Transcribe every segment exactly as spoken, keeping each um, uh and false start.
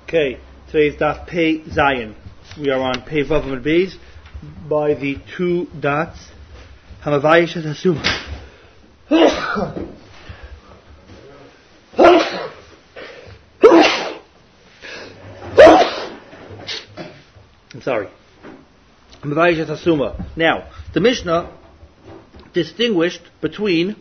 Okay, today's Daf Pei Zayin. We are on Pei Vav Amud Beis by the two dots. Hamavayish Hasuma. I'm sorry. Hamavayish Hasuma. Now, the Mishnah distinguished between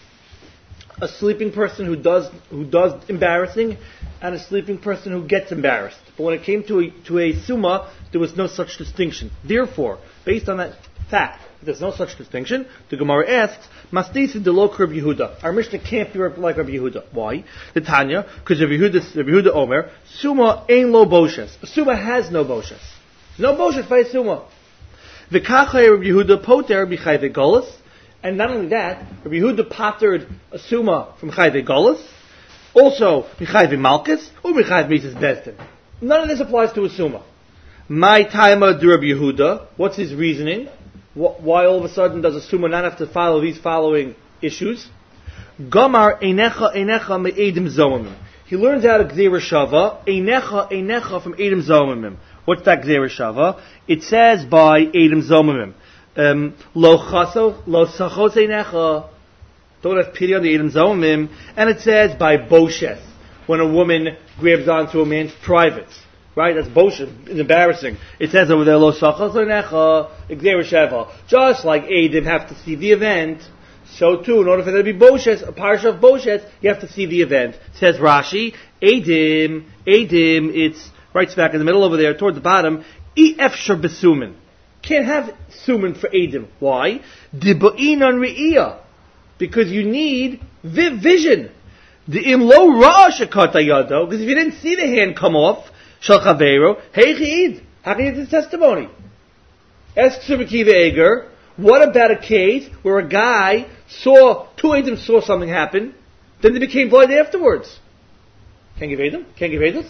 a sleeping person who does who does embarrassing and a sleeping person who gets embarrassed. But when it came to a, to a summa, there was no such distinction. Therefore, based on that fact, there's no such distinction, the Gemara asks, Mastis de lo Rabbi Yehuda. Our Mishnah can't be like Rabbi Yehuda. Why? The Tanya, because Rabbi Yehuda, Rabbi Yehuda Omer, summa ein lo boshes. A summa has no boshes. No boshes by a summa. V'kachay Rabbi Yehuda poter b'chai v'golas. And not only that, Rabbi Yehuda pottered a summa from chai v'golas. Also, Michai v'malchus, or Michai v'mises bezdin. None of this applies to a summa. My taima de Rabbi Yehuda, what's his reasoning? Why all of a sudden does a summa not have to follow these following issues? Gamar einecha einecha me'edim zomimim. He learns out of Gzeira Shava, einecha einecha from edim zomimim. What's that Gzeira Shava? It says by edim zomimim. Um, lo chaso, lo sachos einecha. Don't have pity on the edim zomimim. And it says by boshes, when a woman grabs onto a man's privates. Right? That's boshes. It's embarrassing. It says over there, lo sachos einecha, Gzeira Shava. Just like edim have to see the event, so too, in order for there to be boshes, a parsha of boshes, you have to see the event. Says Rashi, edim, edim, it's right smack in the middle over there, toward the bottom, e efshar besumin. Can't have sumin for edim. Why? Dibu'inan re'iyah. Because you need vi- vision. The imlo ra'ashakata yado, because if you didn't see the hand come off, shal chaveiro, hey chid, how can you get this testimony? Ask Subakiva Eger, what about a case where a guy saw, two edim saw something happen, then they became blind afterwards? Can't give edim? Can't give edus?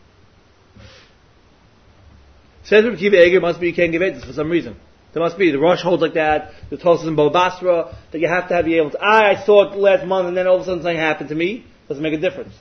Says Rabbi Kiva Eger must be you can't give edus for some reason. There must be. The Rosh holds like that, the Tosas and Bo Basra, that you have to have be able to, ah, I saw it last month and then all of a sudden something happened to me. Doesn't make a difference.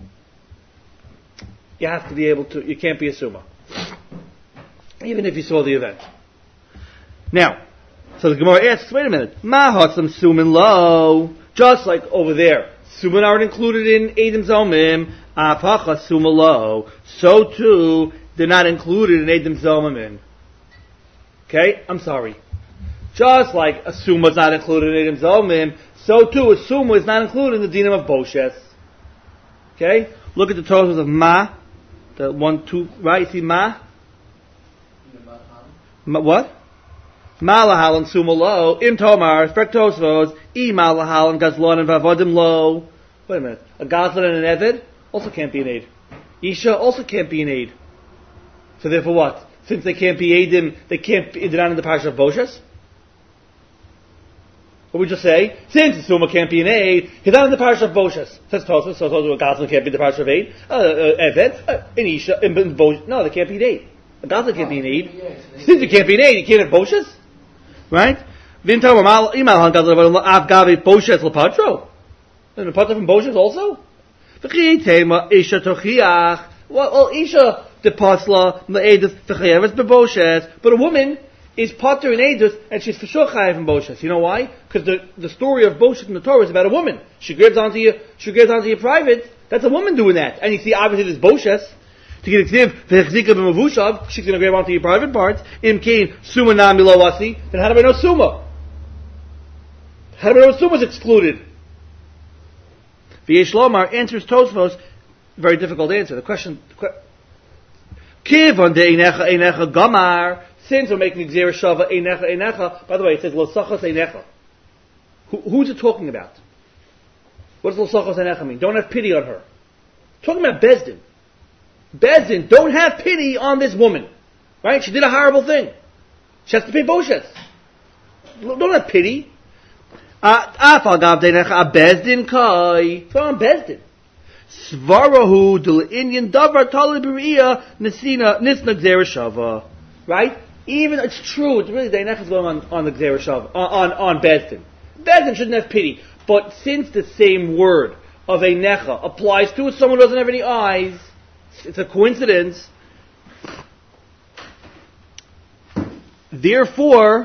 You have to be able to, you can't be a summa. Even if you saw the event. Now, so the Gemara asks, wait a minute, ma hatzam sumin lo, just like over there, sumin aren't included in edim zomim, afacha suma lo, so too, they're not included in edim zomim. Okay, I'm sorry. Just like a summa is not included in edim zomim, so too a summa is not included in the dinam of boshes. Okay, look at the totals of ma, the one, two, right? You see ma? ma what? Malahalan summa lo, im tomar, spectosvos, e malahalan gazlon and vavodim lo. Wait a minute. A gazlan and an eved also can't be an aid. Isha also can't be an aid. So therefore what? Since they can't be aidim, they can't be, they're not in the parsha of Boshes? What we just say? Since the summa can't be an aid, he's not in the parsha of Boshes. Says Tosfos, so Tosfos, a gazlan can't be the parsha of aid. Uh, uh, eved, uh, an Isha, in Boshes. No, they can't be an aid. A gazlan can't be an aid. Since it can't be an aid, you can't have Boshes? Right? Vintam imal imal hangazal av gavi boshes lepatro. And the patra from boshes also. V'chitema isha tochiach. Well, isha the pasla me'edus v'chayeves beboshes. But a woman is patra in edus and she's for sure chayev in boshes. You know why? Because the the story of boshes in the Torah is about a woman. She grabs onto your she grabs onto your private. That's a woman doing that. And you see, obviously, there's boshes. To get extiv, v'chzika b'mavushav, she's going to grab onto your private parts. Im kain summa na milawasi. Then how do I know summa? How do I know summa is excluded? V'yesh lomar answers Tosfos. Very difficult answer. The question. Kivon de einecha einecha gamar. Since we're making Gzeira Shava einecha einecha. By the way, it says lo sachos einecha. Who, who's it talking about? What does lo sachos einecha mean? Don't have pity on her. Talking about Bezdin. Bezdin, don't have pity on this woman. Right? She did a horrible thing. She has to pay boshes. Don't have pity. Afal gavdeinecha Bezdin kai. It's on Bezdin. Svarahu del Indian davar tali b'riya nisina nisna Gzeira Shava. Right? Even, it's true, it's really Deinecha is going on, on the Gzeira Shava, on, on, on Bezdin. Bezdin shouldn't have pity. But since the same word of a necha applies to someone who doesn't have any eyes, It's a coincidence. Therefore,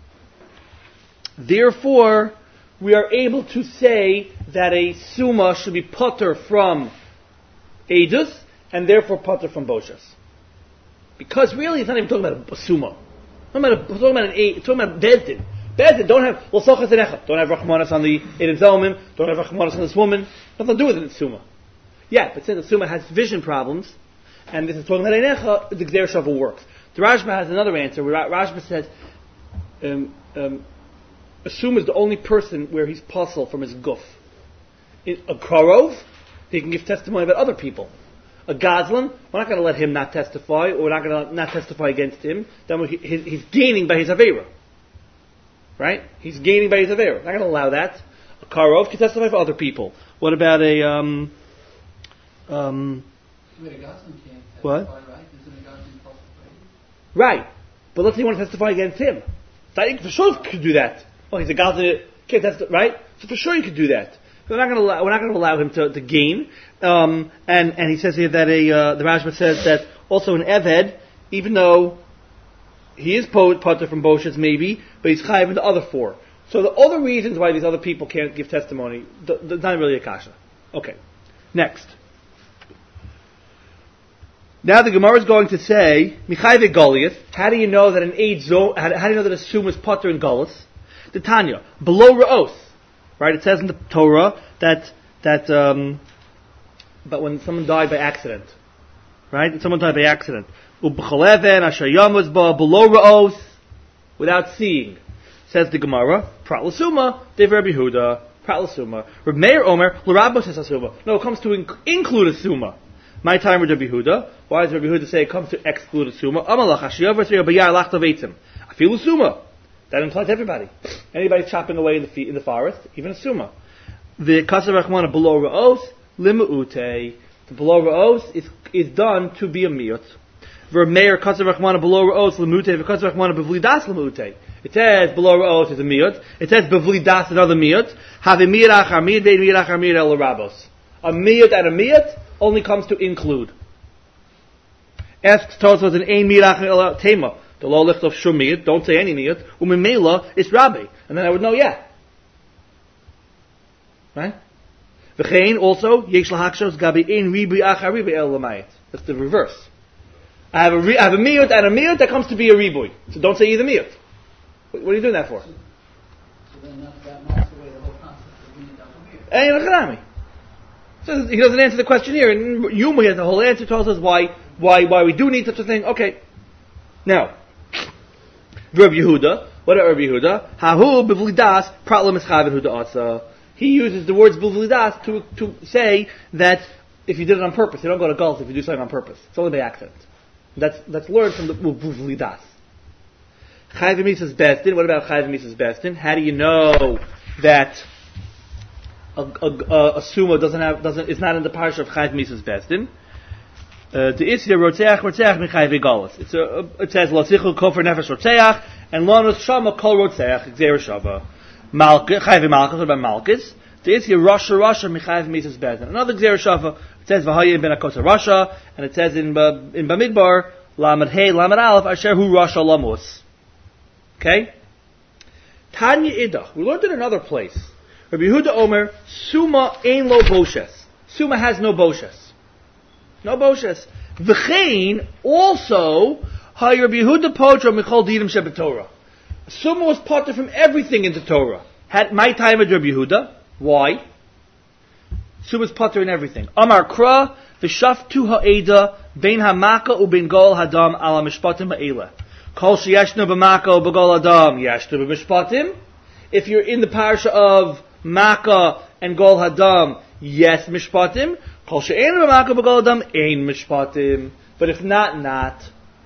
therefore, we are able to say that a suma should be putter from edus, and therefore putter from boshas. Because really, it's not even talking about a suma. It's talking about, a, it's talking about an it's talking about bezdin. Bezdin don't have well sochas enecha. Don't have rachmanas on the Edom Zalmim. Don't have rachmanas on this woman. Nothing to do with it in suma. Yeah, but since the suma has vision problems, and this is talking about enecha, the gzer shava works. The Rashba has another answer where Rashba says, um, um, a suma is the only person where he's puzzled from his guf. In a karov, he can give testimony about other people. A gazlan, we're not going to let him not testify, or we're not going to not testify against him. Then he, he's gaining by his avera, right? He's gaining by his avera. We're not going to allow that. A karov can testify for other people. What about a um um? Wait, a gazlan can't testify, what? Right? Isn't a gazlan possible? Right, but let's say you want to testify against him. So I think for sure you could do that. Oh, he's a gazlan, can't testify, right? So for sure you could do that. We're not going to allow, we're not going to allow him to, to gain. Um, and, and he says here that a, uh, the Rashba says that also an Eved, even though he is potter from Boshas maybe, but he's chayiv in the other four. So the other reasons why these other people can't give testimony, th- th- not really a kasha. Okay. Next. Now the Gemara is going to say, Michayve Goliath, how do you know that an aid zo, how, how do you know that a sum is potter in Goliath? The Tanya, below Ra'os. Right, it says in the Torah that that um, but when someone died by accident, right? When someone died by accident, ubchaleven ashayam below ra'os, without seeing, says the Gemara. Pratlasuma dev Rabbi Yehuda. Pratlasuma. Rabbi Meir Omer l'rabos says asuma. No, it comes to inc- include a suma. My time with Rabbi Yehuda. Why does Rabbi Yehuda say it comes to exclude a suma? Amalach ashayav v'tzriya bayar lachtav eitzim. I feel a suma. That implies everybody. Anybody chopping away in the fe- in the forest, even a suma. The kasav rachmana below ra'os limu'ute. The below ra'os is is done to be a miyut. Vermeir kasav rachmana below ra'os limu'ute. V'kasav rachmana bevlidas limu'ute. It says below ra'os is a miyut. It says bevlidas another miyut. Have a miyut achar miyut ve'in miyut achar miyut el rabos. A miyut and a miyut only comes to include. Asks Tosfos an ein miyut achar el tema. The law lift of shumiyat, don't say any niyat. Umimela is rabbi, and then I would know, yeah, right? V'chein also yesh lahakshos gabi ein ribi achar ribi el lamayit. That's the reverse. I have a re- I have a miyut and a miyut that comes to be a riboy. So don't say either miyut. What, what are you doing that for? So, so then that, that knocks away the whole concept of being a Hey, Nachrami. So he doesn't answer the question here, and Yuma has the whole answer. Tells us why why why we do need such a thing. Okay, now. Rabbi Yehuda, what about Rabbi Yehuda? Hahu b'vlidas pralam eschaven huda atza. He uses the words b'vlidas to to say that if you did it on purpose, you don't go to Gulf if you do something on purpose. It's only by accident. That's that's learned from the b'vlidas. Chayv Mises Bestin. What about Chayv Mises Bestin? How do you know that a, a, a suma doesn't have doesn't is not in the parsha of Chayv Mises Bestin? The Isya Rotzeach Rotzeach Michai Vegalas. It's a it says Lotzichu Kofer Nefesh Rotzeach and Lonus Shama Kol Rotzeach Xer Shava Malchus Chai Malchus. What about Malchus? The Isya Rasha Rasha Michai Mises Bezin. Another Xer Shava. It says V'Hayim Ben Akota Rasha, and it says in in Bamidbar Lamed Hey Lamed Aleph Asher Hu Rasha Lamus. Okay. Tanya Idach. We learned in another place. Rabbi Yehuda Omer Suma Ein Lo Boshes. Suma has no Boshes. No boshes. V'chein also ha Rabbi Yehuda potra michol dinim shebetorah. Suma was potter from everything in the Torah. Had my time with Rabbi Yehuda. Why? Suma was potter in everything. Amar kra v'shaftu ha'eda bein hamaka u'bein gol hadam ala mishpatim ha'ela. Kol sheyashnu b'maka u'b'gol hadam yashnu b'mishpatim. If you're in the parsha of Maka and Gol Hadam, yes, mishpatim. Kol she'ein b'maka b'gol hadam, ein mishpatim. But if not, not.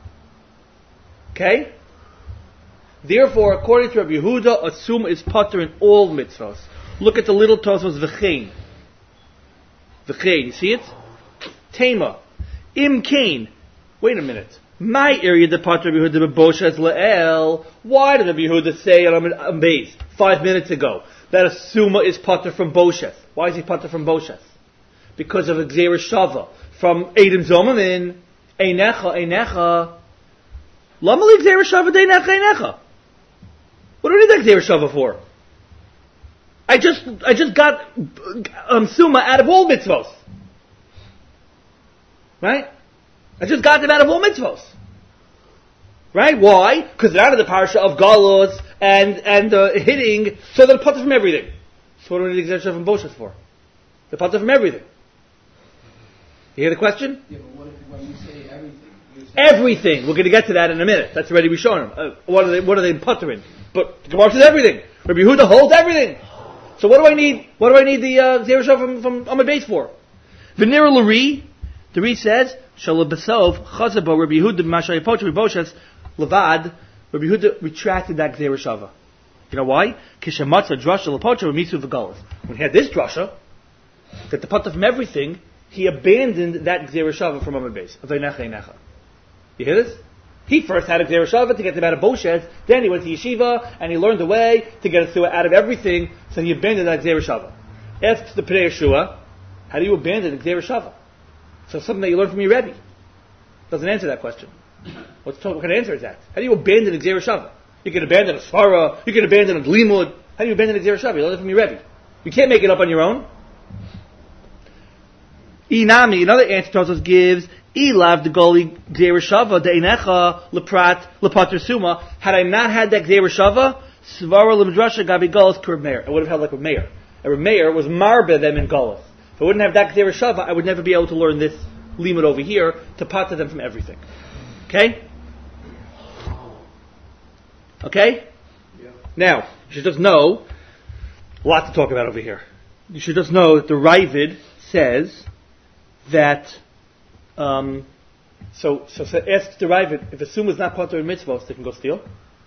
Okay? Therefore, according to Rabbi Yehuda, a sum is potter in all mitzvahs. Look at the little Tosfos v'chein. V'chein, you see it? Tema. Im kain. Wait a minute. My area the potter Rabbi Yehuda b'boshes le'el. Why did Rabbi Yehuda say, and I'm amazed, five minutes ago, that a summa is potter from boshes? Why is he potter from boshes? because of a Gzeira Shava from Edom Zomamin, Einecha, Einecha. Lamali Gzeira Shava Deinecha, Einecha. What do we need that Gzeira Shava for? I just, I just got um, Suma out of all mitzvos. Right? I just got them out of all mitzvos. Right? Why? Because they're out of the parasha of Galus and, and uh, hitting, so they're putter from everything. So what do we need the Gzeira Shava from Boshas for? They're putter from everything. You hear the question? Yeah, but what if when you say everything? You say Everything. We're going to get to that in a minute. That's already we shown them. Uh, what are they? What are they puttering? But the Gemara says everything. Rabbi Yehuda holds everything. So what do I need? What do I need the uh, Gzeira Shava from from Amud Beis for? V'nira l'ri, the Ri says shalabasov chazabo Rabbi Yehuda b'mashay poch Rabbi Boshas levad. Rabbi Yehuda retracted that Gzeira Shava. You know why? Kishamatza drasha lepocha v'misu v'galas. When he had this drasha, that the putter from everything, he abandoned that Gzeira Shava from Amud Beis. V'einecha einecha. You hear this? He first had a Gzeira Shava to get them out of Boshas, then he went to yeshiva, and he learned a way to get us out of everything, so he abandoned that Gzeira Shava. Asks the Pnei Yeshua, how do you abandon the Gzeira Shava? So something that you learned from your Rebbe. Doesn't answer that question. What's what kind of answer is that? How do you abandon the Gzeira Shava? You can abandon a Svara, you can abandon a Limud. How do you abandon the Gzeira Shava? You learned it from your Rebbe. You can't make it up on your own. Inami, another answer Tosfos gives, Ilav the Goli Gzeira Shava Deinecha Leprat Lepater Suma. Had I not had that Gzeira Shava, Svara Lemdrasha Gabi Galus Kurb Meir. I would have held like a Meir. A Meir was Marbe them in Galus. If I wouldn't have that Gzeira Shava, I would never be able to learn this limud over here to pater them from everything. Okay? Okay? Yeah. Now, you should just know, a lot to talk about over here. You should just know that the Ravid says that, um, so, so, so ask the Ravid, if a sum is not pater in mitzvahs, they can go steal.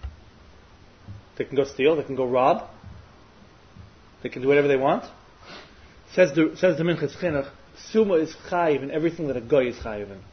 They can go steal, they can go rob. They can do whatever they want. Says the, says the Minchas Chinuch, suma is chayiv in everything that a goy is chayiv in.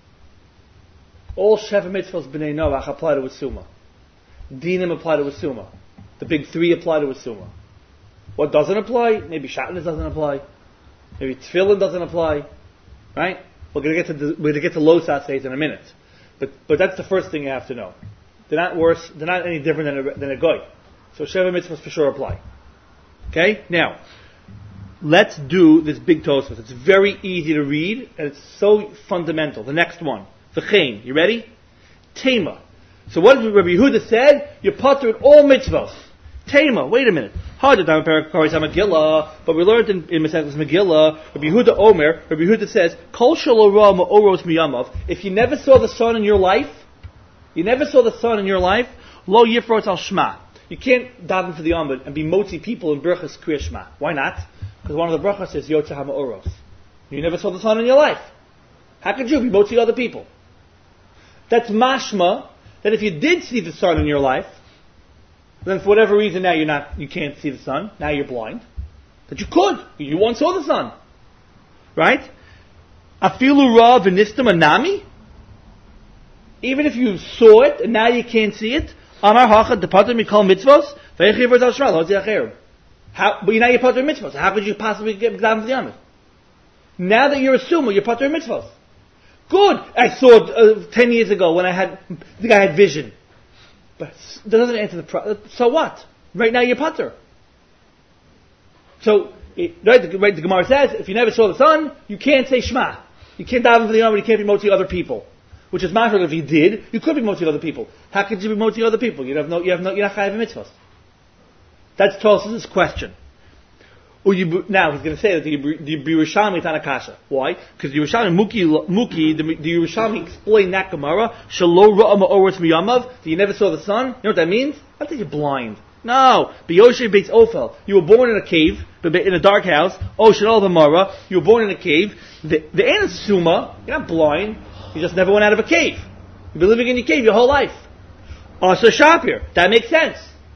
All Sheva mitzvahs b'nei Noach apply to a suma. Dinim apply to a suma. The big three apply to a suma. What doesn't apply? Maybe Shatnez doesn't apply. Maybe Tefillin doesn't apply. Right? We're going to get to the, we're going to get to Los Aseis in a minute. But but that's the first thing you have to know. They're not worse. They're not any different than a, than a goy. So Sheva mitzvahs for sure apply. Okay? Now, let's do this big Tosfos. It's very easy to read, and it's so fundamental. The next one. V'chein. You ready? Tema. So what did Rabbi Yehuda said? You're pater in all mitzvahs. Tema. Wait a minute. Harder down Perikaris Megillah, but we learned in, in Masechtas Megillah, Rabbi Yehuda Omer, Rabbi Yehuda says, Kol shalom ma'oros miyamav. If you never saw the sun in your life, you never saw the sun in your life, lo yifrot al shma. You can't daven for the Amud and be motzi people in Berachas Kriya Shema. Why not? Because one of the brachas is Yotzeh HaMa'oros. You never saw the sun in your life. How could you be motzi other people? That's mashma, that if you did see the sun in your life, then for whatever reason now you're not, you can't see the sun, now you're blind, that you could, you once saw the sun. Right? Afilu ra v'nistam anami? Even if you saw it and now you can't see it, Amar hacha depater mikol mitzvos, v'yechiv v'zal shral, how's the acherim? How, but now you're pater mitzvos, how could you possibly get down to the Amud? Now that you're a sumo, you're pater mitzvos. Good. I saw it uh, ten years ago when I had, I think I had vision. But that doesn't answer the problem. So what? Right now you're pater. So, it, right, the, right, the Gemara says, if you never saw the sun, you can't say Shema. You can't daven for the Yom, you can't be motzi other people. Which is matter if you did, you could be motzi other people. How could you be motzi other people? You have no, you have no, you're not chayav mitzvahs. That's Tosfos' question. Or you, now he's going to say that the, the Yerushalmi is on a kasha. Why? Because the Yerushalmi Muki, Muki the, the Yerushalmi explained that Gemara. Shalo ra'a ma'oros miyamav. That you never saw the sun. You know what that means? I think you're blind. No. B'yoshe beits Ophel. You were born in a cave, in a dark house. Oh, Shalal v'mara. You were born in a cave. The the Anasuma. You're not blind. You just never went out of a cave. You've been living in your cave your whole life. Asa Shapir. That makes sense.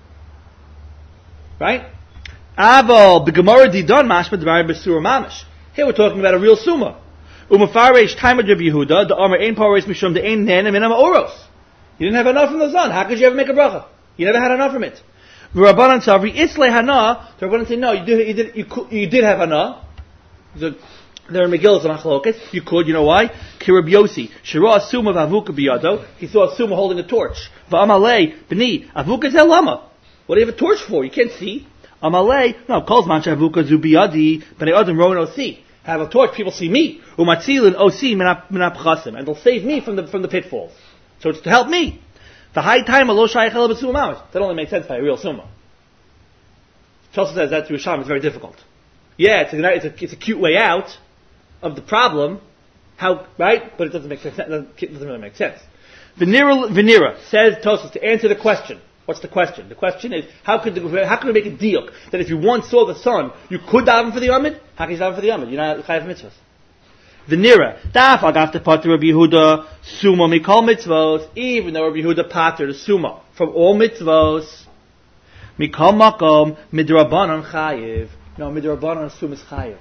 Right? Aval b'gemara didon mashma d'mar b'sura mamish. Here we're talking about a real suma. Umafaresh time of Rabbi Yehuda the Amar ein paris mishum the ein nen minam oros. You didn't have enough from the sun. How could you ever make a bracha? You never had enough from it. V'Rabbanan savri itzle hana. The Rabbanan say no. You did. You did. You, you did have hana. The There are Megillas and Achlokas. You could, you know why? Kirab Yosi. Shira Asuma Vavuka Biyado. He saw Asuma holding a torch. Va'amalei B'ni. Avuka Zel Lama. What do you have a torch for? You can't see. Amalei. No, Kolz Mancha Avuka Zubiyadi. B'nei Adam Rowan Osi. Have a torch, people see me. Umatzilin Osi Minap Chasim. And they'll save me from the, from the pitfalls. So it's to help me. The high time of Lo Shayach El B'Suma Mamash. That only makes sense by a real Suma. Chelsea says that to Hisham is very difficult. Yeah, it's a, it's a, it's a cute way out of the problem. How, right? But it doesn't make sense. It doesn't really make sense. Venera, Venera says Tosfos to answer the question. What's the question? The question is, how could the, how could we make a deal that if you once saw the sun, you could daven for the Amid? How can you daven for the Amid? You're not chayav mitzvahs. Venera, daf agafte pater Rabbi Yehuda suma mikol mitzvos. Even though Rabbi Yehuda pater the suma from all mitzvos, mikol makom midrabanan chayiv. No, midrabanan suma is chayiv.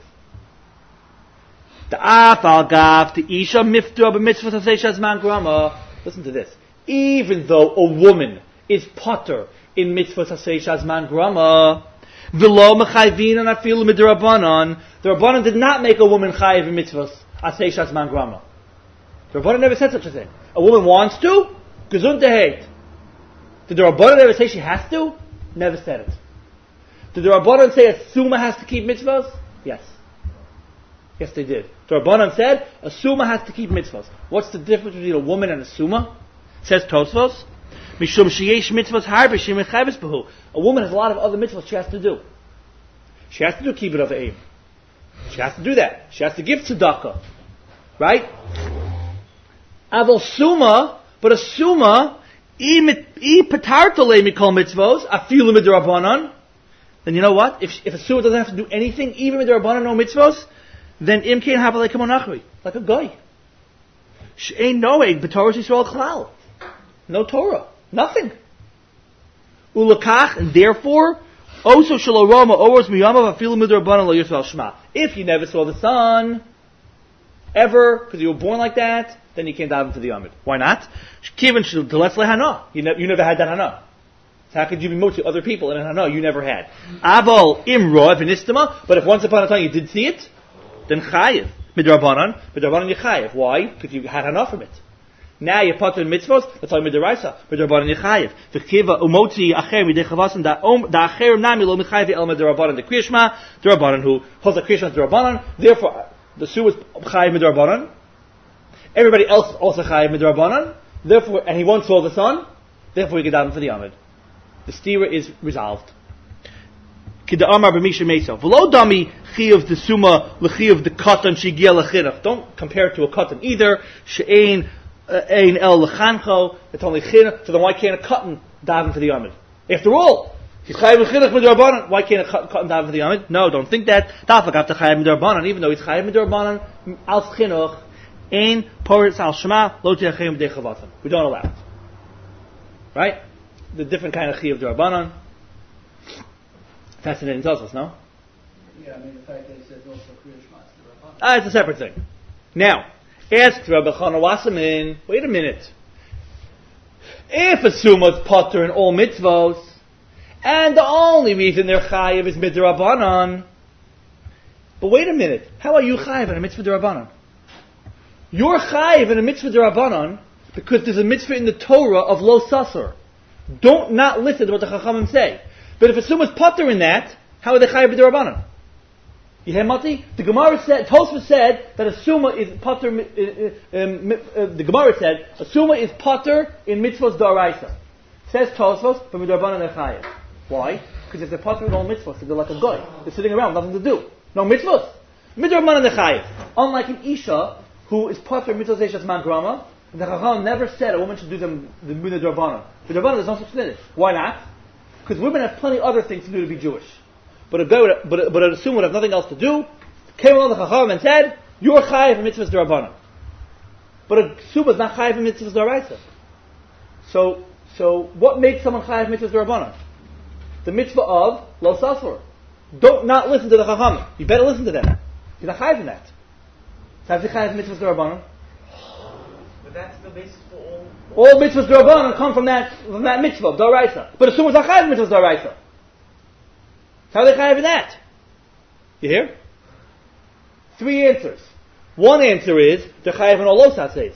Daf agaf the isha mifta b'mitzvos aseish azman grama. Listen to this. Even though a woman is pater in mitzvahs aseish azman grama, v'lo mechayvin and afilu midrabanan. The Rabbanan did not make a woman chayiv in mitzvahs aseish azman grama. The Rabbanan never said such a thing. A woman wants to, gesund heit. Did the Rabbanan ever say she has to? Never said it. Did the Rabbanan say a suma has to keep mitzvahs? Yes. Yes, they did. The Rabbanan said a suma has to keep mitzvahs. What's the difference between a woman and a suma? Says Tosfos. Mishum sheyesh mitzvahs harbe shemechayves behu. A woman has a lot of other mitzvahs she has to do. She has to do kibbut of aim. She has to do that. She has to give tzedakah. Right? Aval suma, but a suma, I petartole mikol mitzvos, afilu midrabanan. Then you know what? If if a suma doesn't have to do anything, even midrabanan no mitzvos, then imkein habalei kamonachri, like a guy. She'ein noeg b'torah Yisrael klal. No Torah, nothing. Ulakach, and therefore, also shaloroma oros miyamav afilu midrabanan lo Yisrael shma. If you never saw the sun ever, because you were born like that, then you can't daven for the Amid. Why not? Kivin sh'letzle hana. You ne- you never had that hana. So how could you be moved to other people in a hana you never had? Aval imro v'nistama. But if once upon a time you did see it, then chayiv midrabanan. Midrabanan you chayiv. Why? Because you had hana from it. Now you're part of mitzvos. That's all midraisa. Midrabanan you chayiv. V'kiva umotzi acher midechavasan da om da acher nami lo michayiv el midrabanan the kriyishma midrabanan who holds the kriyishma midrabanan. Therefore, the su is chayiv midrabanan. Everybody else also chayiv midrabanan. Therefore, and he once saw the sun. Therefore, he can daven for the Amid. The stira is resolved. Kida Amar b'misha meisa. V'lo dami chiyuv the suma l'chiyuv the katan shigia l'chinach. Don't compare it to a katan either. She'ein ein el l'chancho. It's only chinach. So then why can't a katan daven for the Amid? After all, he's chayiv l'chinach midrabanan. Why can't a katan daven for the Amid? No, don't think that. Dafak after chayiv midrabanan, even though he's chayiv midrabanan al chinuch. Ein poritz al shema lo tiachem dechavatam. We don't allow it. Right? The different kind of chiyuv d'Rabbanan. Fascinating Tosfos, no? Yeah, I mean the fact that he says also Kriya Shema is the Rabbanan. Ah, it's a separate thing. Now, ask Rabbi Chana Wasserman, wait a minute. If a summa is potter in all mitzvos, and the only reason they're chayiv is midrabanan, but wait a minute, how are you chayiv in a mitzvah d'Rabbanan? You're chayiv in a mitzvah d'Rabbanan because there's a mitzvah in the Torah of lo sasur. Don't not listen to what the Chachamim say. But if a summa is potter in that, how are they chayiv b'd'Rabbanan? You hear Mati? The Gemara said, Tosfos said that a summa is potter. Uh, um, uh, the Gemara said a summa is potter in mitzvos d'Oraisa. Says Tosfos, but b'd'Rabbanan they're chayiv. Why? Because if they're potter in all mitzvos, they're like a goy. They're sitting around, nothing to do. No mitzvos. B'd'Rabbanan they're chayiv. Unlike an isha who is potter in mitzvos eishas man grama. The Chacham never said a woman should do them the Munah D'Rabbanan. The D'Rabbanan there's no such thing. Why not? Because women have plenty of other things to do to be Jewish. But a guy would, but a, but a assume would have nothing else to do. Came along the Chacham and said, "You're chayiv in mitzvahs D'Rabbanan." But a assume is not chayiv in mitzvahs D'Oraisa. So, so what makes someone chayiv in mitzvahs D'Rabbanan? The mitzvah of lo sasur. Don't not listen to the Chacham. You better listen to them. You're not chayiv in that. So how's he chayiv in mitzvahs D'Rabbanan? That's the basis for all. All mitzvahs d'Rabbanan come from that from that mitzvah d'Oraisa. But as soon as I chayiv mitzvahs d'Oraisa, how are they chayiv in that? You hear? three answers. One answer is the chayav and olosat says.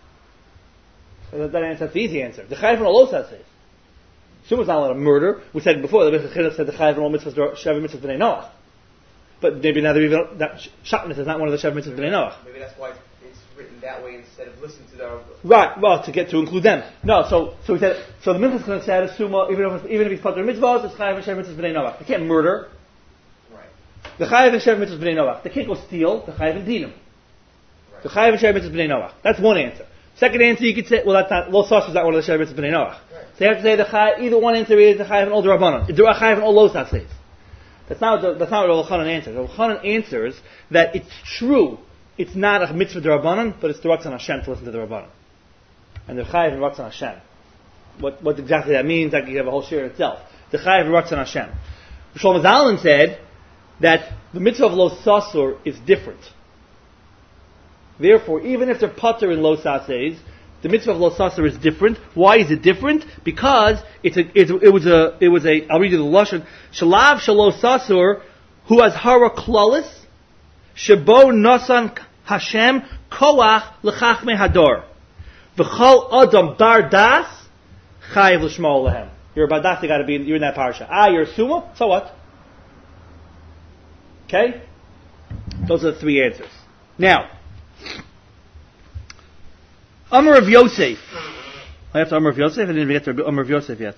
That answer, that's the easy answer. The chayav and olosat says. Suma's not allowed to murder. We said before the Bechachillah said the chayav and all mitzvahs shavu mitzvahs b'nei Noach. But maybe now they're even that shatnez is not one of the shavu mitzvahs b'nei Noach. Maybe that's why it's written that way instead of listen to the. Right. Well, to get to include them. No. So so we said so the mitzvahs going to say the suma even if even if he's part of the mitzvahs it's chayav and shavu mitzvahs b'nei Noach. They can't murder. Right. The chayav and shavu mitzvahs b'nei Noach. They can't go steal. The chayav and dinam. The chayav and shavu mitzvahs b'nei Noach. That's one answer. Second answer, you could say, well, that's not, lo sas is not one of the shavu mitzvahs b'nei Noach. Right. So you have to say the chayav, either one answer is the chayav and all the rabbanon. The chayav and all lo sas says. That's not what the, that's not what Rav Chanan answers. Rav Chanan answers that it's true, it's not a mitzvah d'Rabbanan, but it's the Ratzon Hashem to listen to the Rabbanan. And the chayav and Ratzon Hashem. What, what exactly that means, I could have a whole share itself. The chayav and Ratzon Hashem. Shlomo Zalman said that the mitzvah of lo sasur is different. Therefore, even if they're pater in lo sases, the mitzvah of lo sasur is different. Why is it different? Because it's a, it's, it was a, it was a, I'll read you the lashon. Shalav shalo sasur, who has hara klalis, shebo nasan Hashem koach lechachme hador, v'chol adam bar das chayiv l'shmo lehem. You're about das, you got to be, you're in that parsha. Ah, you're a suma. So what? Okay, those are the three answers. Now. Amar of Yosef. I have to Amar of Yosef? I didn't even get to Amar of Yosef yet.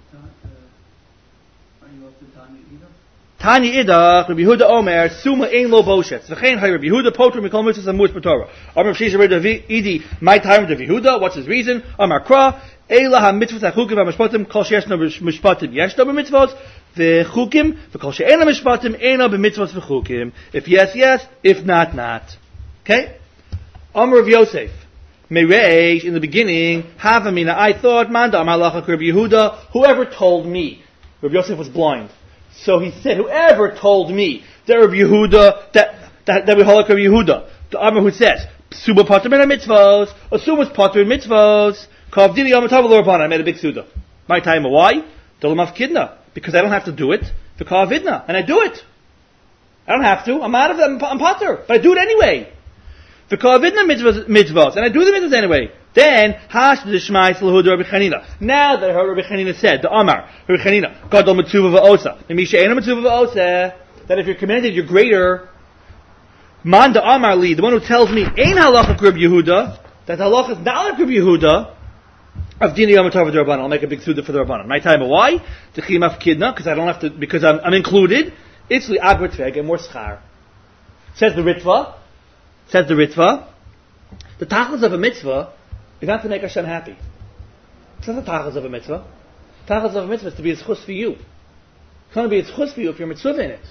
Tanya Ida, Rabbi Yehuda Omer, Suma Ein Lo Boshet. V'chein Hay Rabbi Yehuda, Poter Mikol Mitzvahs Amus B'Torah. Amar of Shisha Rabbi Idi, my time Rabbi Yehuda, what's his reason? Amar Kra, Eila HaMitzvahs HaChukim HaMishpatim, Kol She'eshna B'Mishpatim, Yeshna B'Mitzvahs, V'Chukim, V'Kol She'ena Mishpatim, Eina B'Mitzvahs V'Chukim. If yes, yes, if not, not. Okay? Amar of Yosef. Mereish, in the beginning, Havamina, I thought, Manda Amalacha Rabbi Yehuda, whoever told me. Rabbi Yosef was blind. So he said, whoever told me that Rabbi Yehuda, that, that, that we hold like Rabbi Yehuda, the Amar who says, Suba Pater Min HaMitzvos, Asuma's Pater in Mitzvos, Kavdili Amatav L'Rabbanan, I made a big Suda. My time, why? Dolamav Kidna, because I don't have to do it, for Kavidna, and I do it. I don't have to, I'm out of it, I'm, I'm Pater, but I do it anyway. The Kavidna mitzvahs, mitzvahs, and I do the mitzvahs anyway. Then, Hash D'Shmai S'Lehuda Rabbi Chanina. Now that I heard Rabbi Chanina said, the Amar, Rabbi Chanina, Gadol Mitzvah V'Osa, Misha Eina Mitzvah V'Osa, that if you're commanded, you're greater. Man the Amar Li, the one who tells me, Ein Halacha Rabbi Yehuda, that the halacha is not like Rabbi Yehuda, of Dini Yom Tov D'Rabbanan. I'll make a big suda for the Rabbanan. My time, why? T'chimaf Kidna, because I don't have to, because I'm, I'm included. It's li Agritveg and more schar. Says the Ritva. Says the Ritva, the tachlis of a mitzvah is not to make Hashem happy. It's not the tachlis of a mitzvah. The tachlis of a mitzvah is to be a zchus for you. It's not to be a zchus for you if you're mitzvah in it.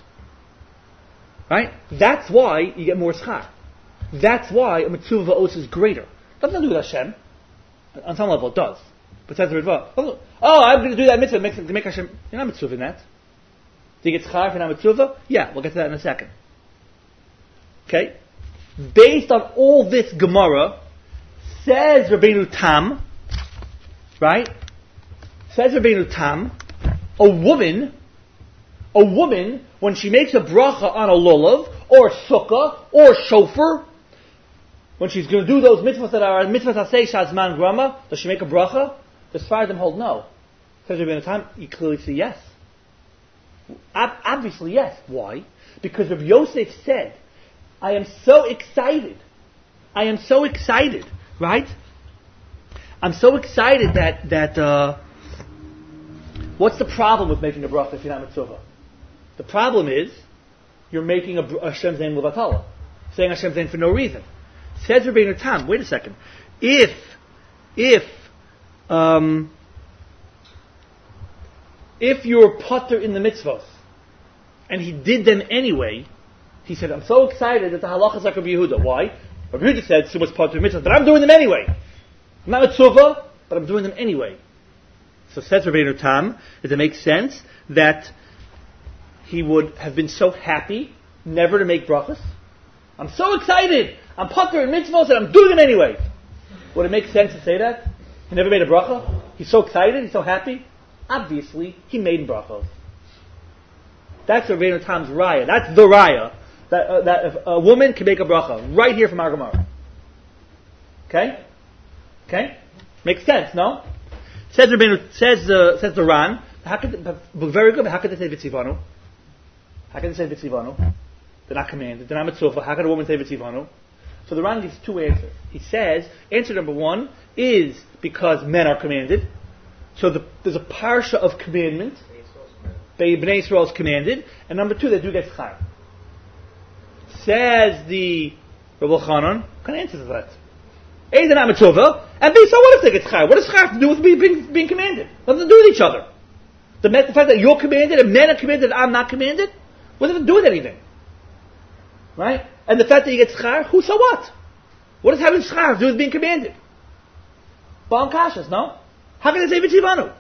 Right? That's why you get more schar. That's why a mitzvah va'os is greater. It doesn't do with Hashem. On some level it does. But says the Ritva, oh, oh I'm going to do that mitzvah to make, to make Hashem. You're not mitzvah in that. Do you get schar if you're not mitzvah? Yeah, we'll get to that in a second. Okay? Based on all this Gemara, says Rabbeinu Tam, right? Says Rabbeinu Tam, a woman, a woman, when she makes a bracha on a lulav, or sukkah, or shofar, when she's going to do those mitzvahs that are mitzvahs aseh shazman grama, does she make a bracha? The Sfardim hold no. Says Rabbeinu Tam, you clearly see yes. Ob- obviously yes. Why? Because Rabbi Yosef said, I am so excited. I am so excited, right? I'm so excited that, that, uh, what's the problem with making a bracha if you're not mitzvah? The problem is, you're making a, a Hashem's name levatala. Saying Hashem's name for no reason. Says Rabbeinu Tam, wait a second. If, if, um, if you're pater in the mitzvahs, and he did them anyway, he said, I'm so excited that the halacha is like Rabbi Yehuda. Why? Rabbi Yehuda said, so much part of mitzvah, but I'm doing them anyway. I'm not mitzvah, but I'm doing them anyway. So says Rabbeinu Tam, does it make sense that he would have been so happy never to make brachas? I'm so excited! I'm pater in mitzvahs and I'm doing them anyway. Would it make sense to say that? He never made a bracha? He's so excited, he's so happy? Obviously, he made brachos. That's Rabbeinu Tam's raya. That's the raya that, uh, that if a woman can make a bracha right here from our Gemara. Okay? Okay? Makes sense, no? Says Rabbeinu, says uh, says the Ran. How could very good? But how could they say vitzivanu? How can they say vitzivanu? They're not commanded. They're not mitzvah. How can a woman say vitzivanu? So the Ran gives two answers. He says answer number one is because men are commanded. So the, there's a parsha of commandment. Bnei Yisrael is commanded, and number two, they do get schar. Says the Rabbi Chanan, what kind of answer is that? A, they're not mitzvah, and B, so what if they get schar? What does schar have to do with being, being commanded? Nothing to do with each other. The, the fact that you're commanded and men are commanded and I'm not commanded, what does it do with anything? Right? And the fact that you get schar, who, so what? What does having schar have to do with being commanded? Baal Kashas, no? How can they say v'tzivanu?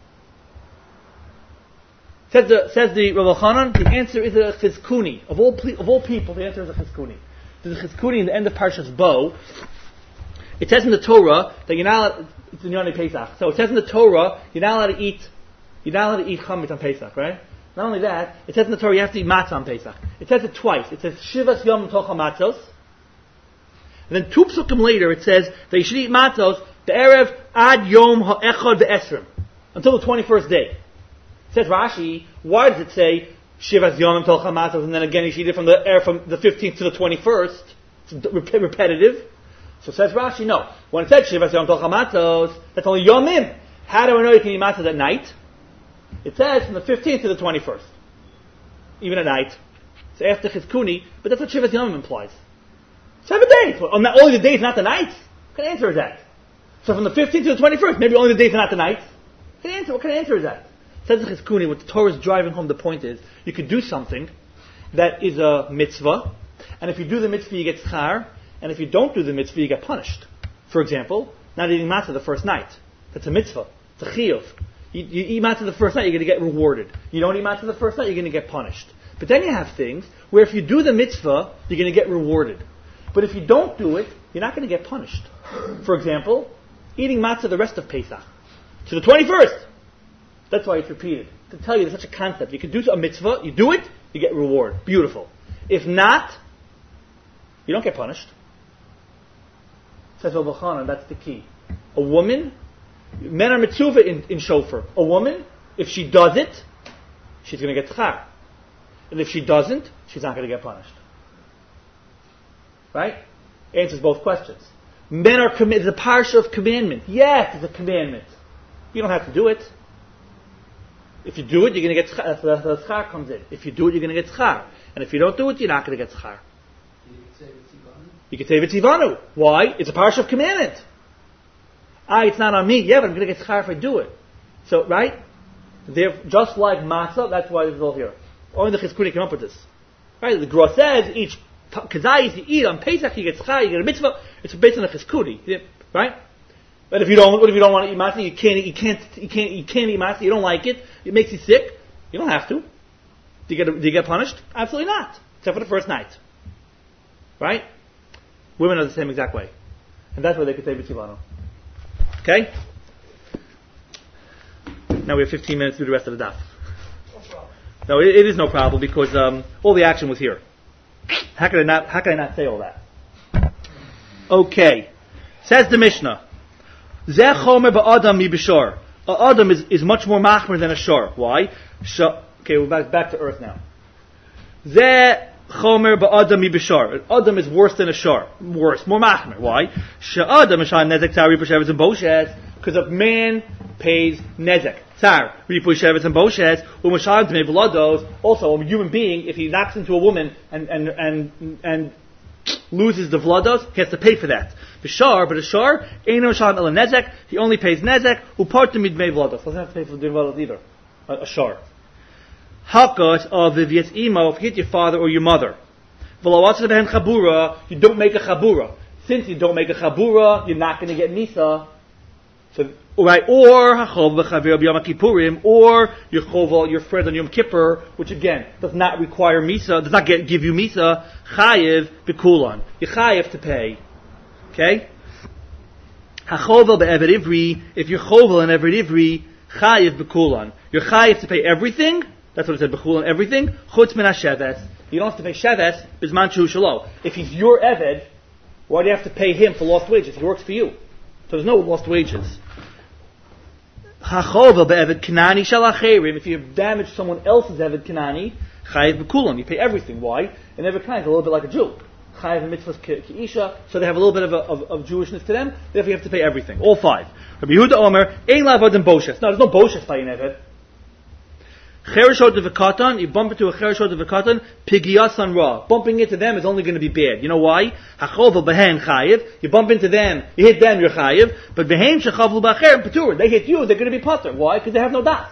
Says the says the Rabbi Chanan, the answer is a chizkuni. Of all of all people, the answer is a chizkuni. There's a chizkuni in the end of Parshas Bo. It says in the Torah that you're not allowed, it's in Yonei Pesach. So it says in the Torah you're not allowed to eat you're not allowed to eat chametz on Pesach, right? Not only that, it says in the Torah you have to eat matzah on Pesach. It says it twice. It says shivas yom tochal matzos. And then two psukim later it says that you should eat matzos the erev ad yom ha'echad ve'esrim, until the twenty-first day. Says Rashi, why does it say Shivas Yom Tol Chamatzos and then again you should eat it from the air from the fifteenth to the twenty-first? It's rep- repetitive. So says Rashi, no. When it says Shivas Yom Tol Chamatzos, that's only Yomim. How do I know you can eat matzahs at night? It says from the fifteenth to the twenty-first, even at night. It's after Chizkuni, but that's what Shivas Yomim implies. Seven days. Well, not only the days, not the nights. What kind of answer is that? So from the fifteenth to the twenty-first, maybe only the days, not the nights. What kind of answer? What kind of answer is that? Says the Chizkuni, what the Torah is driving home the point is, you could do something that is a mitzvah, and if you do the mitzvah you get schar, and if you don't do the mitzvah you get punished. For example, not eating matzah the first night. That's a mitzvah. It's a chiyuv. You, you eat matzah the first night, you're going to get rewarded. You don't eat matzah the first night, you're going to get punished. But then you have things where if you do the mitzvah, you're going to get rewarded. But if you don't do it, you're not going to get punished. For example, eating matzah the rest of Pesach. To the twenty-first. That's why it's repeated. To tell you there's such a concept. You can do a mitzvah, you do it, you get reward. Beautiful. If not, you don't get punished. Says Rabbi Chanan, that's the key. A woman, men are mitzvah in, in shofar. A woman, if she does it, she's going to get schar. And if she doesn't, she's not going to get punished. Right? Answers both questions. Men are committed. It's a parsha of commandment. Yes, it's a commandment. You don't have to do it. If you do it, you're going to get schar. That's where the schar comes in. If you do it, you're going to get schar. And if you don't do it, you're not going to get schar. You can say v'tzivanu. Why? It's a parsha of commandment. Ah, it's not on me. Yeah, but I'm going to get schar if I do it. So, right? They're just like matzah, that's why this is all here. Only the Chizkuni came up with this. Right? The Gra says each kazayis you eat on Pesach, you get schar, you get a mitzvah. It's based on the Chizkuni. Right? But if you don't, what if you don't want to eat matzah? You can't, you can't, you can't, you can't eat matzah. You don't like it. It makes you sick. You don't have to. Do you get, do you get punished? Absolutely not. Except for the first night. Right? Women are the same exact way. And that's why they could say v'tzivanu. Okay? Now we have fifteen minutes to do the rest of the daf. No problem. No, it, it is no problem because um, all the action was here. How could I not, how could I not say all that? Okay. Says the Mishnah. Zeh chomer ba'adam mi b'shor. A adam is, is much more machmer than a shor. Why? Sh- okay, we're back, back to earth now. Zeh chomer ba'adam mi b'shor. An adam is worse than a shor. Worse, more machmer. Why? Sha'adam mishan nezek tzar ripu shevetz and boshes. Because a man pays nezek. Tzar ripu shevetz and boshes. U'mashan t'mei v'lados. Also, a human being, if he knocks into a woman and, and, and, and loses the vlados, he has to pay for that. B'shar, but a shar, eino shan el nezek, he only pays nezek, upartu midmei vlados. Doesn't have to pay for the vlados either. A, a shar. Hakot of v'yetz imo, if you hit your father or your mother. V'lawatz behen chabura, you don't make a chabura. Since you don't make a chabura, you're not going to get misa. So, right, or hachov v'chavir b'yom kippurim, or your choval, your friend on Yom Kippur, which again does not require misa, does not get, give you misa. Chayiv b'kulan, you chayiv to pay. Okay, hachoval be'eved ivri, if you're choval and eved ivri, chayiv b'kulan, you're chayiv to pay everything That's what it said, b'chul on everything. Chutz min ha-sheves. You don't have to pay sheves, bizman shehu shelo. If he's your eved, why do you have to pay him for lost wages? He works for you. So there's no lost wages. Ha-chovel be'eved kanani shel acherim. If you have damaged someone else's eved kanani, chayiv b'kulam. You pay everything. Why? And eved kanani is a little bit like a Jew. Chayiv mitzvahs ki'isha, so they have a little bit of, a, of, of Jewishness to them. Therefore, you have to pay everything, all five. Rabbi Yehuda Omer, ein la'avodim boshes. No, there's no boshes by an eved. Chereshot of a katan, you bump into a chereshot of a katan, pigiyasan ra. Bumping into them is only going to be bad. You know why? Hachovah behen chayiv. You bump into them, you hit them, you're chayiv. But behen shechavlu b'acher patur. They hit you, they're going to be patur. Why? Because they have no das.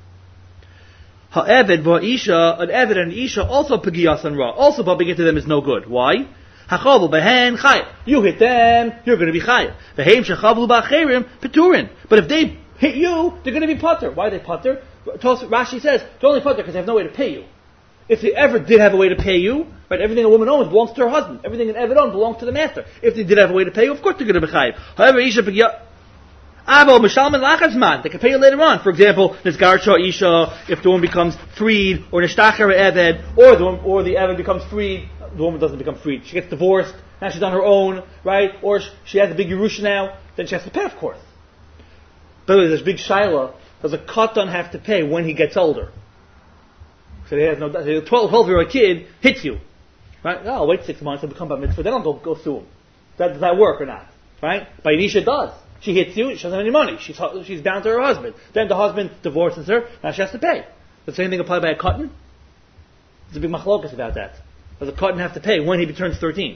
Ha'eved v'isha, an eved and an isha also pigiyasan ra. Also bumping into them is no good. Why? Hachovah behen chayiv. You hit them, you're going to be chayiv. Behen shechavlu b'acherim paturin. But if they hit you, they're going to be patur. Why are they patur? Rashi says, they're only patur because they have no way to pay you. If they ever did have a way to pay you, right, everything a woman owns belongs to her husband. Everything an eved owns belongs to the master. If they did have a way to pay you, of course they're going to be chayiv. However, isha pigya, avo mishalman lachazman, they can pay you later on. For example, nizgar shah isha, if the woman becomes freed, or nishtachar eved, or the woman, or the eved becomes freed, the woman doesn't become freed. She gets divorced, now she's on her own, right? Or she has a big Yerusha now, then she has to pay, of course. By the way, there's a big shaila. Does a katan have to pay when he gets older? So he has no. A twelve-year-old kid hits you, right? Oh, I'll wait six months and become bar mitzvah. Then I'll go go sue him. That, does that work or not? Right? By Anisha does. She hits you. She doesn't have any money. She's she's bound to her husband. Then the husband divorces her. Now she has to pay. Does the same thing apply by a katan? There's a big machlokas about that. Does a katan have to pay when he turns thirteen?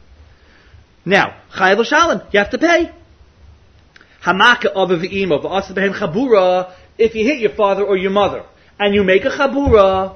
Now, chayav l'shalom, you have to pay. Hamaka of v'imo v'asa behen chabura. If you hit your father or your mother and you make a chabura,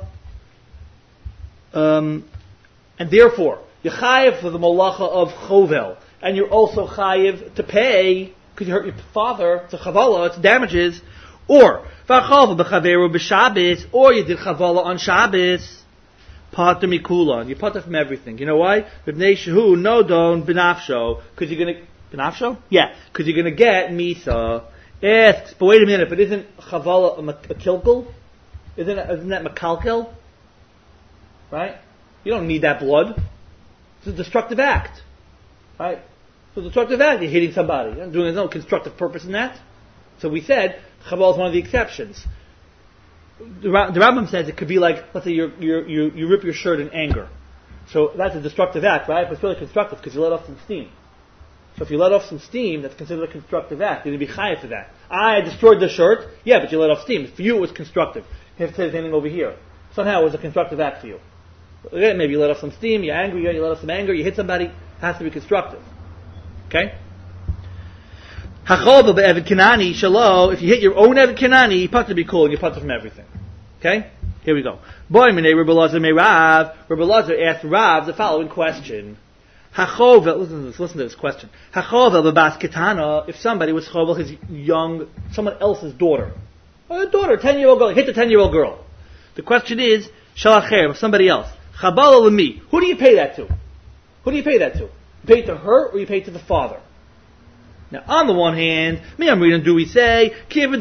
um, and therefore you're chayiv for the malacha of chovel, and you're also chayiv to pay because you hurt your father. It's a chavala, it's damages. Or v'achalva b'chaveru b'Shabbos, or you did chavala on Shabbos. Pater mikula, you pater from everything. You know why? B'nei shehu nodon b'nafsho, because you're gonna. Benafsho? Yeah, because you're going to get Misa. Asks, but wait a minute, but isn't Chavala a, a kilkel? Isn't, isn't that Makalkel? Right? You don't need that blood. It's a destructive act. Right? It's a destructive act. You're hitting somebody. You're not doing, there's no constructive purpose in that. So we said, Chavala is one of the exceptions. The, the Rambam says it could be like, let's say you you you you rip your shirt in anger. So that's a destructive act, right? But it's really constructive because you let off some steam. So if you let off some steam, that's considered a constructive act. You're going to be chayav for that. I destroyed the shirt. Yeah, but you let off steam. For you, it was constructive. You have to say the same thing over here. Somehow it was a constructive act for you. Maybe you let off some steam, you're angry, you let off some anger, you hit somebody. It has to be constructive. Okay? Hacholba be'evid kinani shalo. If you hit your own evid kinani, you have to be cool and you put from everything. Okay? Here we go. Boy, minei Rebbe Lazar me Rav. Rebbe Lazar asked Rav the following question. Hachovel, listen to this, listen to this question. Hachovel b'bas ketana, if somebody was chovel his young, someone else's daughter. A daughter, ten-year-old girl, hit the ten-year-old girl. The question is, shalacher, of somebody else. Chabala l'mi, who do you pay that to? Who do you pay that to? You pay it to her, or you pay it to the father? Now, on the one hand, me I'm reading, do we say, since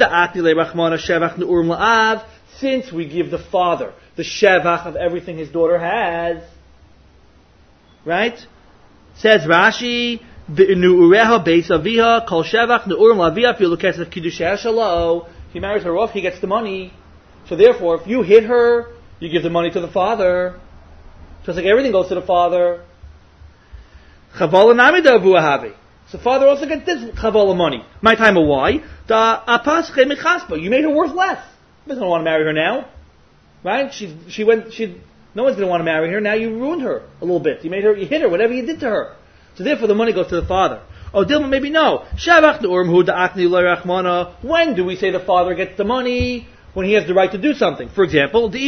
we give the father the shevach of everything his daughter has, right? Says Rashi, "Nu'ureha beis aviha kol shevach nu'urim laviha filu kesef kiddushay shalo." He marries her off, he gets the money. So therefore, if you hit her, you give the money to the father. So it's like everything goes to the father. Chavala namida avuahavi. So father also gets this chavala money. My time of why? Da apas chemichaspa. You made her worth less. He doesn't want to marry her now, right? She she went she. No one's going to want to marry her. Now you ruined her a little bit. You made her, you hit her, whatever you did to her. So therefore the money goes to the father. Oh, Dilma, maybe no. When do we say the father gets the money? When he has the right to do something. For example, she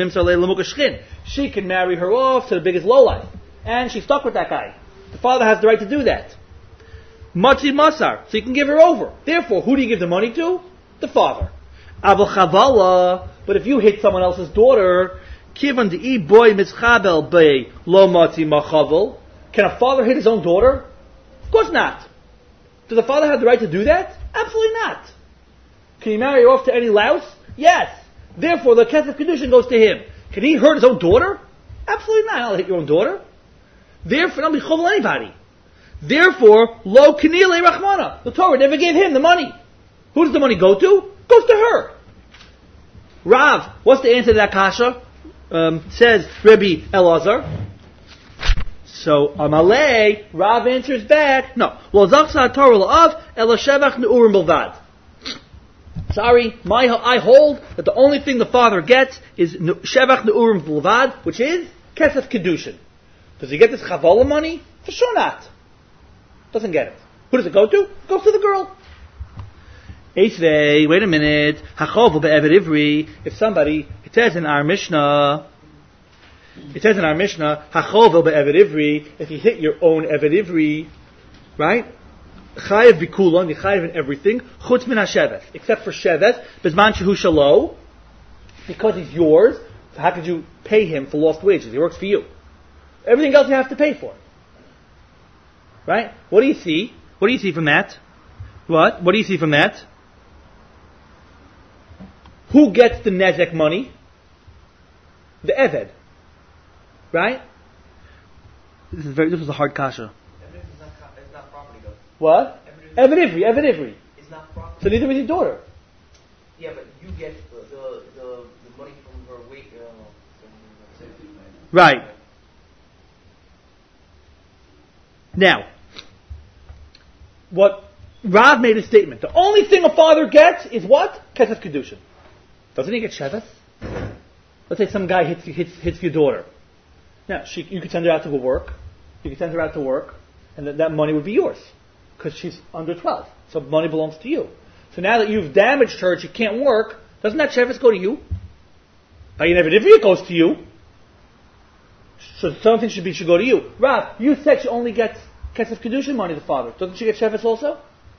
can marry her off to the biggest lowlife. And she's stuck with that guy. The father has the right to do that. Matzi Masar. So you can give her over. Therefore, who do you give the money to? The father. But if you hit someone else's daughter, can a father hit his own daughter? Of course not. Does the father have the right to do that? Absolutely not. Can you marry her off to any louse? Yes. Therefore, the Kesef Kedushin goes to him. Can he hurt his own daughter? Absolutely not. I'll hit your own daughter. Therefore, not be chovel anybody. Therefore, lo kenile rachmana. The Torah never gave him the money. Who does the money go to? Goes to her. Rav, what's the answer to that kasha? Um, says Rabbi Elazar. So Amalei, Rav answers back. No. Lo zachsa Torah la'av ela shevach neurim bilvad. Sorry, my I hold that the only thing the father gets is shevach neurim bilvad, which is kesef kedushin. Does he get this chavala money? For sure not. Doesn't get it. Who does it go to? It goes to the girl. Eisvei, wait a minute. Hachov be'eved ivri. If somebody, it says in our Mishnah, it says in our Mishnah, Hachov be'eved ivri. If you hit your own eved ivri, right? Chayev bikulan, you chayev in everything. Chutz min hasheves, except for sheves. Bezman shehu shalo, because he's yours. So how could you pay him for lost wages? He works for you. Everything else you have to pay for. Right? What do you see? What do you see from that? What? What do you see from that? Who gets the nezek money? The eved. Right? This is very. This was a hard kasha. Evidence is not, it's not property though. What? Eved ivri. Eved ivri. It's not property. So neither is your daughter. Yeah, but you get the the, the, the money from her weight. Uh, Right. Now, what Rav made a statement. The only thing a father gets is what? Kesef Kedushin. Doesn't he get Sheves? Let's say some guy hits, hits, hits your daughter. Now, she, you could send her out to go work. You could send her out to work, and that, that money would be yours. Because she's under twelve. So money belongs to you. So now that you've damaged her and she can't work, doesn't that Sheves go to you? By an Evidivri, it goes to you. So something should be should go to you. Rav, you said she only gets Kesef Kedushin money, the father. Doesn't she get Sheves also?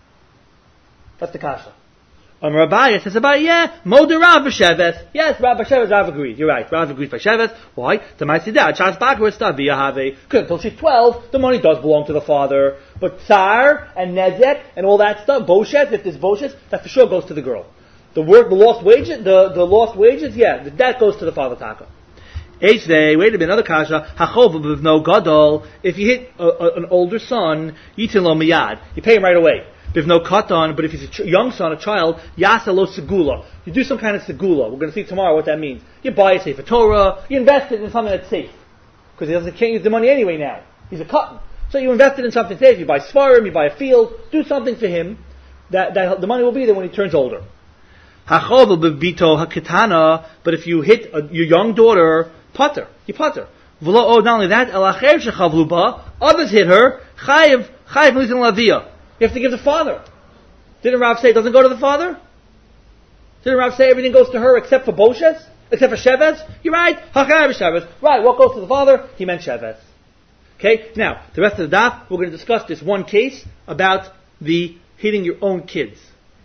That's the kasha. Um, Rabbi says about yeah, Moder Rav b'Sheves. Yes, Rav b'Sheves. Rav agrees. You're right. Rav agrees by Sheves. Why? To my sidah, Chas backwards stavia have. Because until she's twelve, the money does belong to the father. But Tsar and Nezek and all that stuff, Boshes, if there's Boshes, that for sure goes to the girl. The work, the lost wages, the, the lost wages, yeah, that goes to the father taka. Eisvei, wait a minute, another kasha. Hachov b'vno gadol. If you hit a, a, an older son, yitin lo miyad. You pay him right away. B'vno katan, but if he's a ch- young son, a child, yasa lo segula. You do some kind of segula. We're going to see tomorrow what that means. You buy a Sefer Torah. You invest it in something that's safe, because he doesn't can't use the money anyway now. He's a katan, so you invest it in something safe. You buy svarim, you buy a field. Do something for him. That, that the money will be there when he turns older. Hachov b'bito haketana. But if you hit a, your young daughter, Potter. You potter. V'lo, oh, not only that, elacher shechavlu ba, others hit her, chayiv, chayiv litin lavia. You have to give the father. Didn't Rav say it doesn't go to the father? Didn't Rav say everything goes to her except for Boshes? Except for Sheves? You're right. Hachayiv Sheves. Right, what goes to the father? He meant Sheves. Okay, now, the rest of the daf, we're going to discuss this one case about the hitting your own kids.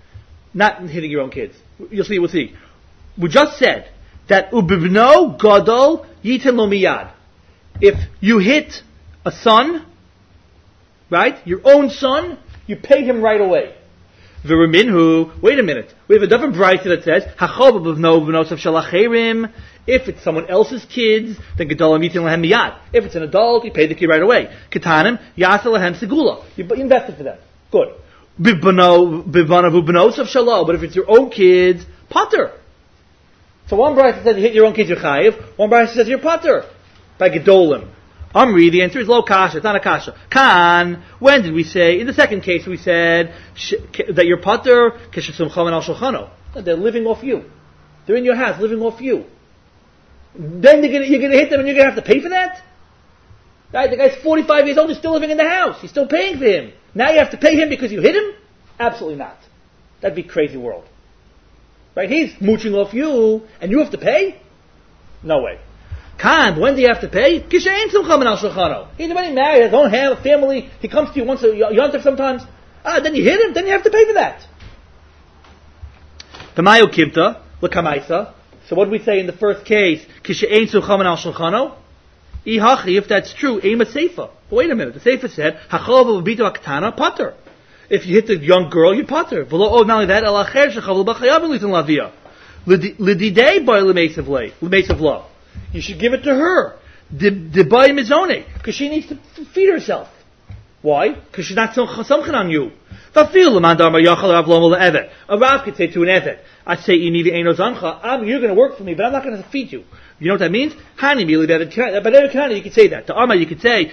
Not hitting your own kids. You'll see, we'll see. We just said that ubibno gadol yitin lo miyad. If you hit a son, right, your own son, you pay him right away. V'reminhu, wait a minute, we have a different brayta that says hachov ubibno b'nosav shalacherim. If it's someone else's kids, then gadolam yitin lahem miyad. If it's an adult, you pay the kid right away. Ketanim yasa lahem segula. You invested for them. Good. Bibano bibanavu b'nosav shalo. But if it's your own kids, potter. So one brayta says you hit your own kids, you're chayiv. One brayta says you're potter by gedolim. Amri, the answer is lo kasha. It's not a kasha. Kan. When did we say? In the second case, we said sh- that you're potter keshesumchamen al shulchano. They're living off you. They're in your house, living off you. Then you're gonna, you're gonna hit them, and you're gonna have to pay for that. Right? The guy's forty-five years old. He's still living in the house. You're still paying for him. Now you have to pay him because you hit him? Absolutely not. That'd be a crazy world. Right? He's mooching off you, and you have to pay? No way. Kan, when do you have to pay? He's already married, has his own have a family. He comes to you once a yontif sometimes. Ah, then you hit him, then you have to pay for that. Tamayo kibta, l'kamaisa. So what did we say in the first case? If that's true, aim a seifa. Wait a minute, the seifa said, hachov b'bito aktana pater. If you hit the young girl, you pater. Oh, not only that, elacher shechavu b'chayav l'tin lavia. L'didei by l'mesav lay, l'mesav law. You should give it to her. The by mizone, because she needs to feed herself. Why? Because she's not something on you. A Rav could say to an Evet, I say, you're going to work for me, but I'm not going to feed you. You know what that means? Hani mili b'evet you could say that. To Amma, you could say,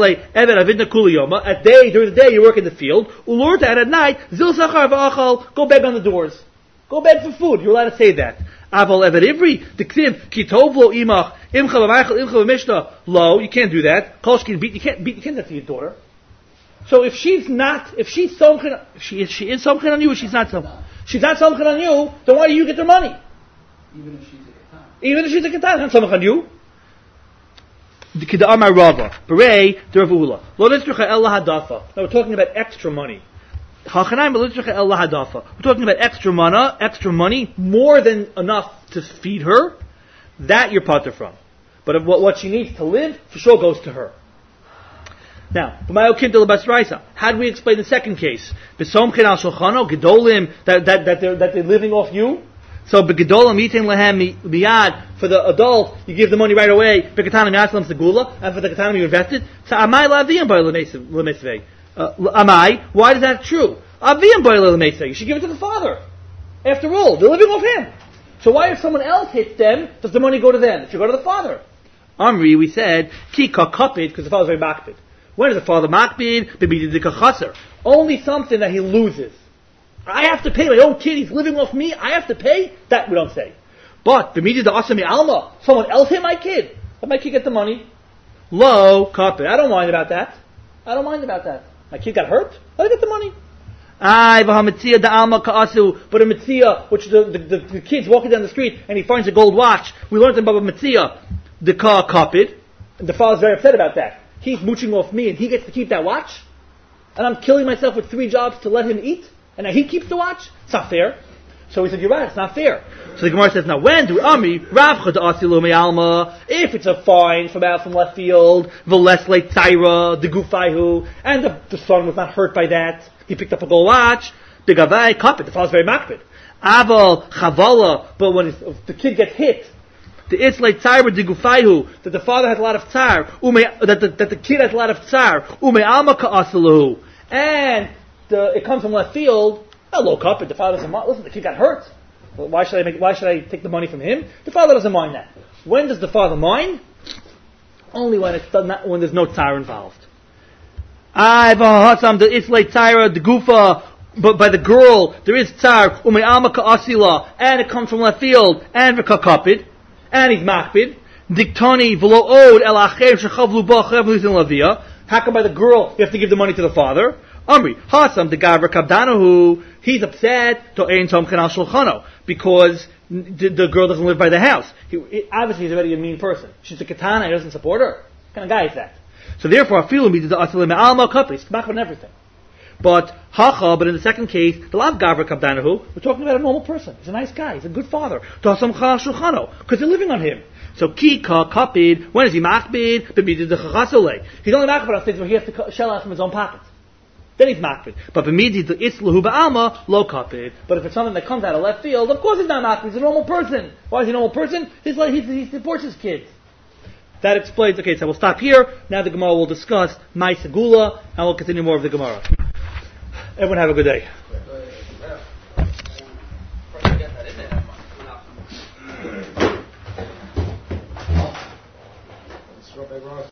at day, during the day, you work in the field. Ulurta, and at night, zil sachar v'achal, go beg on the doors. Go beg for food. You're allowed to say that. Aval evet ivri, the ktiv, kitov lo imach, imcha v'meichel, imcha v'mishnah, lo, you can't do that. Kolshkin beat, you can't beat, you can't do that to your daughter. So if she's not, if she's something, if she is, she is something on you, or she's not something. She's not something on you, then why do you get the money? Even if she's a katan. Even if she's a katan, not something on you. The Kidamar Rava, Berei, Dervula. Lo nitzrucha el lahadafa. Now we're talking about extra money. Hachanayim lo nitzrucha el lahadafa. We're talking about extra money, extra money, more than enough to feed her. That you're potter from. But what, what she needs to live, for sure goes to her. Now, how do we explain the second case? Gedolim, that, that, that, they're, that they're living off you. So, Gedolim eating lehem miyad, for the adult, you give the money right away, Bekatanim yaslam segula, and for the Katanim you invested. So, Amai laviyam by lemesvei. Amai, why is that true? Aviyam by lemesvei. You should give it to the father. After all, they're living off him. So why if someone else hits them, does the money go to them? It should go to the father. Amri, we said, ki kakapid, because the father's very makpid. When is the father makbid? Only something that he loses. I have to pay my own kid. He's living off me. I have to pay. That we don't say. But the media the asami alma. Someone else hit my kid. Let my kid get the money. Low kapid. I don't mind about that. I don't mind about that. My kid got hurt. Let him get the money. Ay v'hamitzia da alma ka'asu. But a mitzia, which the, the, the, the kid's walking down the street and he finds a gold watch. We learned about a mitzia, the ka kapid. And the father's very upset about that. He's mooching off me and he gets to keep that watch? And I'm killing myself with three jobs to let him eat? And now he keeps the watch? It's not fair. So he said, you're right, it's not fair. So the Gemara says, now when do Ami, Ravcha da'asilu me'alma, if it's a fine from out from left field, v'les le tzaira, the gufayhu, and the, the son was not hurt by that, he picked up a gold watch, the gavai, kapit, the father's very makpid. Aval, chavala, but when the kid gets hit, the itzlay tzar digufayhu, that the father has a lot of tzar, ume, that the, that the kid has a lot of tzar, ume alma ka'asalahu, and the, it comes from left field. Hello, carpet. The father doesn't mind. Listen, the kid got hurt. Well, why should I make? Why should I take the money from him? The father doesn't mind that. When does the father mind? Only when it's not, when there's no tzar involved. I v'hahatzam the itzlay tzara the gufa. But by the girl there is tzar ume alma ka'asila, and it comes from left field, and v'kakapid. And he's makbid. Diktani v'lo od el acher shechavlu ba chavlu zin lavia. How come by the girl you have to give the money to the father? Amri hasam the gavra kabdanahu. He's upset to ein tom kanal shulchano because the, the girl doesn't live by the house. He, he, obviously, he's already a mean person. She's a katana. He doesn't support her. What kind of guy is that? So therefore, I feel him the asalim alma kapi. He's makbid on everything. But hacha, but in the second case, the lav gavra kabdanahu, we're talking about a normal person. He's a nice guy. He's a good father. Because they're living on him. So kika kapid. When is he makbid? He's only makbid on things where he has to shell out from his own pocket. Then he's makbid. But b'midi the itzlahu ba'alma lo kapid. But if it's something that comes out of left field, of course he's not makbid. He's a normal person. Why is he a normal person? He's like he, he supports his kids. That explains. Okay, so we'll stop here. Now the Gemara will discuss my segula, and we'll continue more of the Gemara. Everyone have a good day.